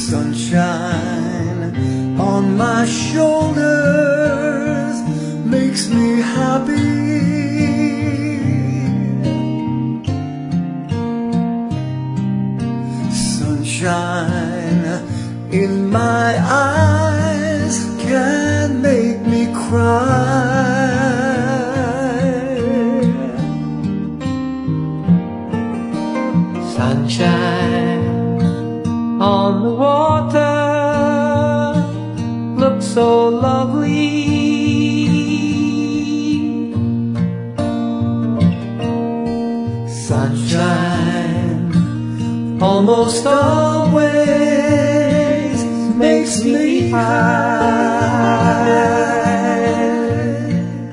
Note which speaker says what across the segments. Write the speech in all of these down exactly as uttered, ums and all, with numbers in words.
Speaker 1: Sunshine on my shoulders makes me happy. Sunshine in my eyes can make me cry.
Speaker 2: Sunshine on the water looks so lovely. Sunshine almost always makes me high.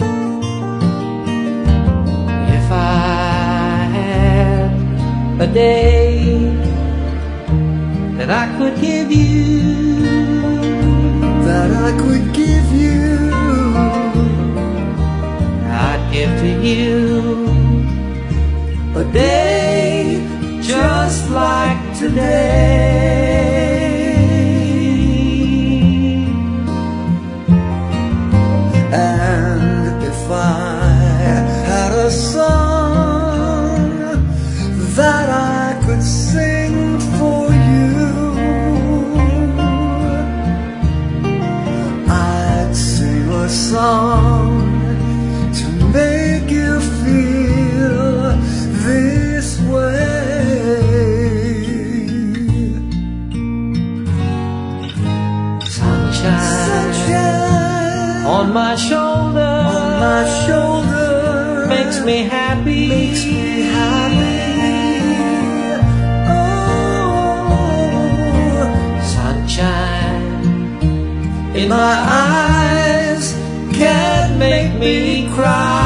Speaker 2: If I had a day that I could give you,
Speaker 1: that I could give you,
Speaker 2: I'd give to you a day just like today.
Speaker 1: And if I had a song that I could sing for you, I'd sing a song to make you feel this way.
Speaker 2: Sunshine,
Speaker 1: Sunshine
Speaker 2: on my shoulder,
Speaker 1: on my shoulder
Speaker 2: makes me happy.
Speaker 1: Makes me happy. Oh,
Speaker 2: sunshine
Speaker 1: in my eyes can make me cry.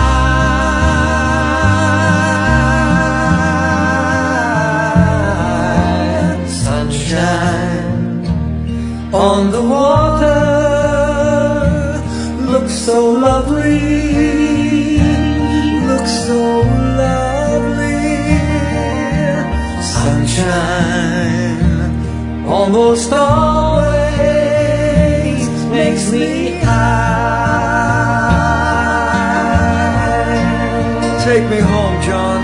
Speaker 1: Sunshine on the water looks so lovely, looks so lovely. Sunshine almost always makes me high. Take me home, John.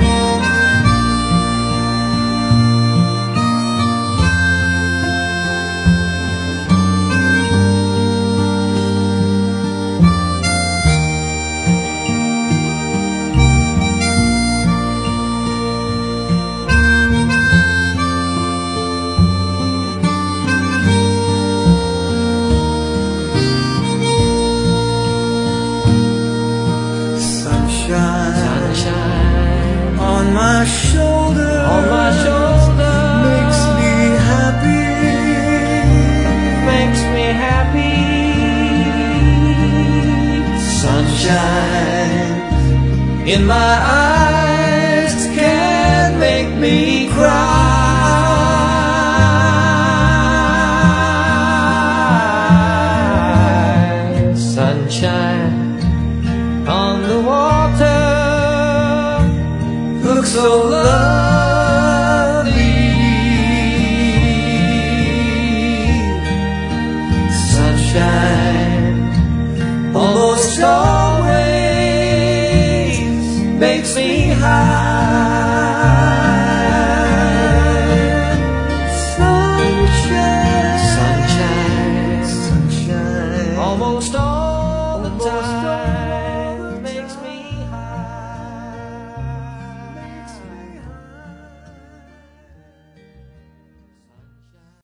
Speaker 2: Sunshine
Speaker 1: on my shoulder,
Speaker 2: on my shoulder
Speaker 1: makes me happy,
Speaker 2: makes me happy.
Speaker 1: Sunshine in my eyes